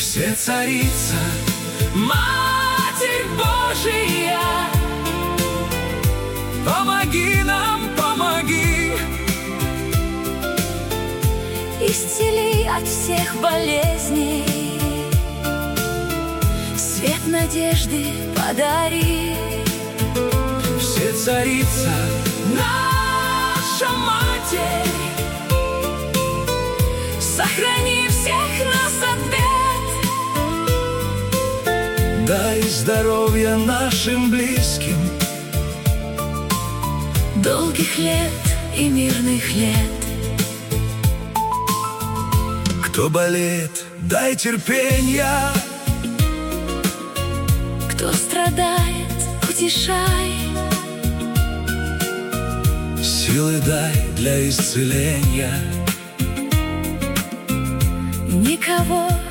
Все царица, Матерь Божия, помоги нам, помоги. Исцели от всех болезней, свет надежды подари. Все царица, наша Матерь, сохрани всех нас от бед. дай здоровья нашим близким, долгих лет и мирных лет. кто болеет, дай терпенья, кто страдает, утешай, силы дай для исцеления. никого